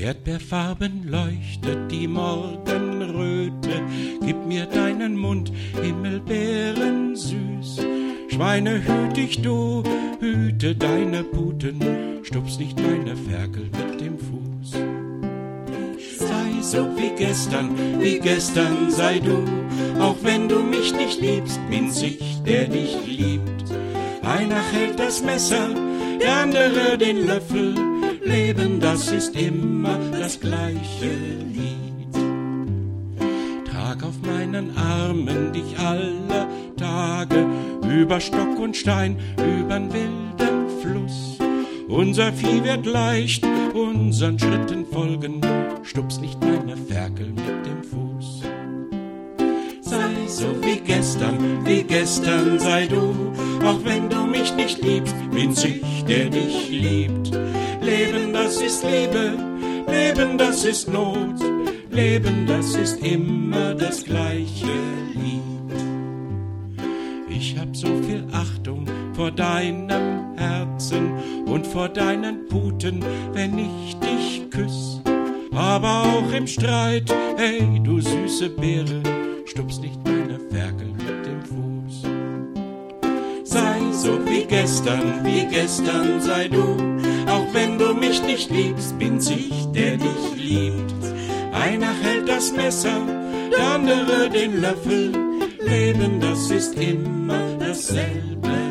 Erdbeerfarben leuchtet die Morgenröte, gib mir deinen Mund, Himmelbeeren süß. Schweine hüt dich du, hüte deine Puten, stups nicht meine Ferkel mit dem Fuß. Sei so wie gestern sei du, auch wenn du mich nicht liebst, bin's ich, der dich liebt. Einer hält das Messer, der andere den Löffel, Leben, das ist immer das gleiche Lied. Trag auf meinen Armen dich aller Tage, über Stock und Stein, übern wilden Fluss. Unser Vieh wird leicht, unseren Schritten folgen, stups nicht meine Ferkel mit dem Fuß. Sei so wie gestern sei du, auch wenn du mich nicht liebst, bin's ich, der dich liebt. Leben, das ist Liebe, Leben, das ist Not, Leben, das ist immer das gleiche Lied. Ich hab so viel Achtung vor deinem Herzen und vor deinen Puten, wenn ich dich küss. Aber auch im Streit, hey, du süße Beere, stups nicht meine Ferkel mit dem Fuß. Sei so wie gestern sei du, auch wenn du mich nicht liebst, bin's ich, der dich liebt. Einer hält das Messer, der andere den Löffel, Leben, das ist immer dasselbe